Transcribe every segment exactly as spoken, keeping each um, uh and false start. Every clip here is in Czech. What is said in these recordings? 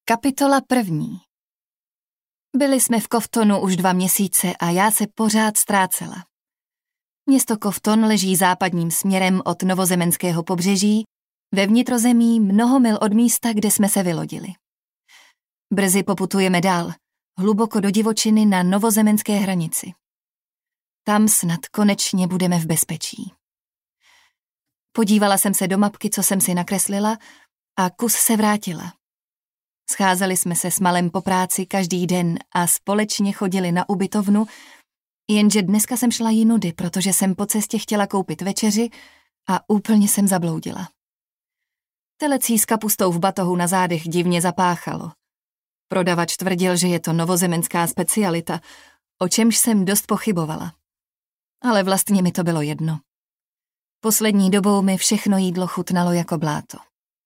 Kapitola první. Byli jsme v Koftonu už dva měsíce a já se pořád ztrácela. Město Kofton leží západním směrem od novozemenského pobřeží, ve vnitrozemí mnoho mil od místa, kde jsme se vylodili. Brzy poputujeme dál, hluboko do divočiny na novozemenské hranici. Tam snad konečně budeme v bezpečí. Podívala jsem se do mapky, co jsem si nakreslila, a kus se vrátila. Scházeli jsme se s Malem po práci každý den a společně chodili na ubytovnu, jenže dneska jsem šla jinudy, protože jsem po cestě chtěla koupit večeři a úplně jsem zabloudila. Telecí s kapustou v batohu na zádech divně zapáchalo. Prodavač tvrdil, že je to novozemenská specialita, o čemž jsem dost pochybovala. Ale vlastně mi to bylo jedno. Poslední dobou mi všechno jídlo chutnalo jako bláto.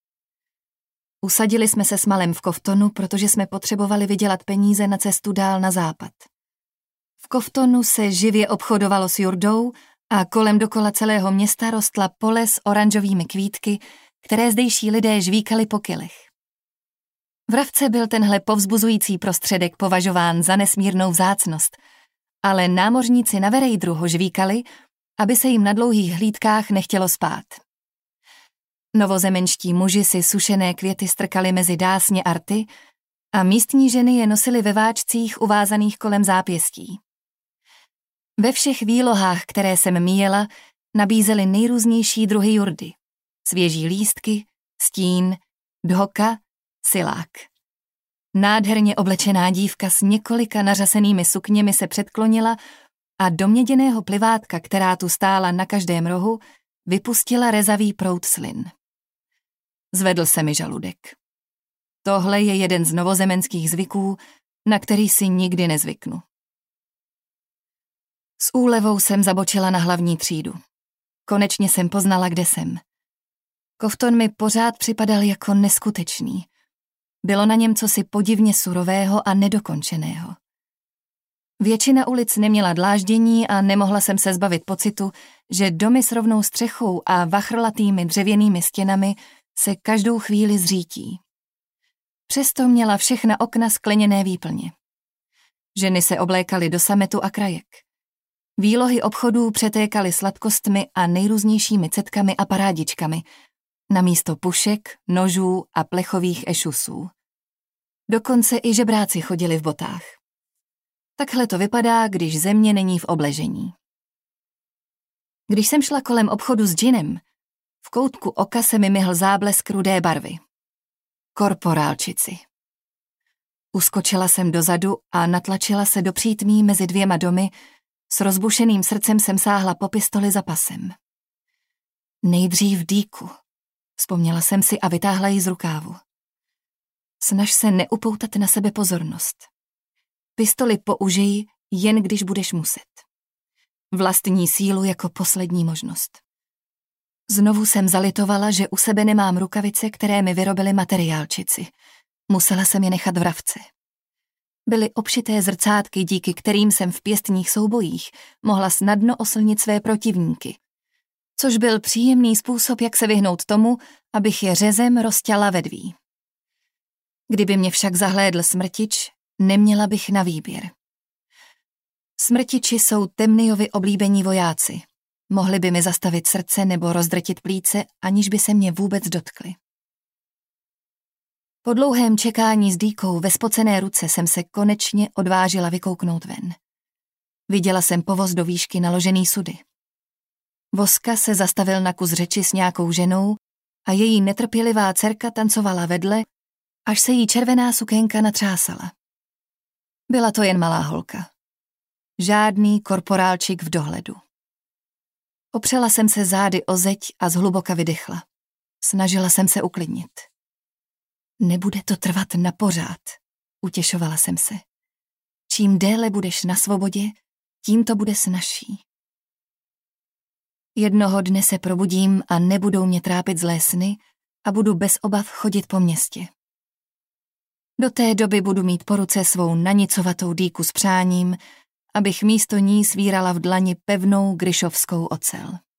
Usadili jsme se s Malem v Koftonu, protože jsme potřebovali vydělat peníze na cestu dál na západ. V Koftonu se živě obchodovalo s jurdou a kolem dokola celého města rostla pole s oranžovými kvítky, které zdejší lidé žvíkali po kilech. Vravce byl tenhle povzbuzující prostředek považován za nesmírnou vzácnost, ale námořníci na Verejdru ho žvíkali, aby se jim na dlouhých hlídkách nechtělo spát. Novozemenští muži si sušené květy strkali mezi dásně a rty a místní ženy je nosily ve váčcích uvázaných kolem zápěstí. Ve všech výlohách, které jsem míjela, nabízely nejrůznější druhy jurdy. Svěží lístky, stín, dhoka, silák. Nádherně oblečená dívka s několika nařasenými sukněmi se předklonila a do měděného plivátka, která tu stála na každém rohu, vypustila rezavý proud slin. Zvedl se mi žaludek. Tohle je jeden z novozemenských zvyků, na který si nikdy nezvyknu. S úlevou jsem zabočila na hlavní třídu. Konečně jsem poznala, kde jsem. Kofton mi pořád připadal jako neskutečný. Bylo na něm cosi podivně surového a nedokončeného. Většina ulic neměla dláždění a nemohla jsem se zbavit pocitu, že domy s rovnou střechou a vachrlatými dřevěnými stěnami se každou chvíli zřítí. Přesto měla všechna okna skleněné výplně. Ženy se oblékaly do sametu a krajek. Výlohy obchodů přetékaly sladkostmi a nejrůznějšími cetkami a parádičkami, namísto pušek, nožů a plechových ešusů. Dokonce i žebráci chodili v botách. Takhle to vypadá, když země není v obležení. Když jsem šla kolem obchodu s džinem, v koutku oka se mi myhl záblesk rudé barvy. Korporálčici. Uskočila jsem dozadu a natlačila se do přítmí mezi dvěma domy, s rozbušeným srdcem jsem sáhla po pistoli za pasem. Nejdřív dýku, vzpomněla jsem si a vytáhla ji z rukávu. Snaž se neupoutat na sebe pozornost. Pistoli použij, jen když budeš muset. Vlastní sílu jako poslední možnost. Znovu jsem zalitovala, že u sebe nemám rukavice, které mi vyrobili materiálčici. Musela jsem je nechat vravce. Byly obšité zrcátky, díky kterým jsem v pěstních soubojích mohla snadno oslnit své protivníky, což byl příjemný způsob, jak se vyhnout tomu, abych je řezem rozťala vedví. Kdyby mě však zahlédl smrtič, neměla bych na výběr. Smrtiči jsou Temniovi oblíbení vojáci. Mohli by mi zastavit srdce nebo rozdrtit plíce, aniž by se mě vůbec dotkli. Po dlouhém čekání s dýkou ve spocené ruce jsem se konečně odvážila vykouknout ven. Viděla jsem povoz do výšky naložený sudy. Voska se zastavil na kus řeči s nějakou ženou a její netrpělivá dcerka tancovala vedle, až se jí červená sukénka natřásala. Byla to jen malá holka. Žádný korporálčik v dohledu. Opřela jsem se zády o zeď a zhluboka vydechla. Snažila jsem se uklidnit. Nebude to trvat na pořád, utěšovala jsem se. Čím déle budeš na svobodě, tím to bude snazší. Jednoho dne se probudím a nebudou mě trápit zlé sny a budu bez obav chodit po městě. Do té doby budu mít po ruce svou nanicovatou dýku s přáním, abych místo ní svírala v dlani pevnou gryšovskou ocel.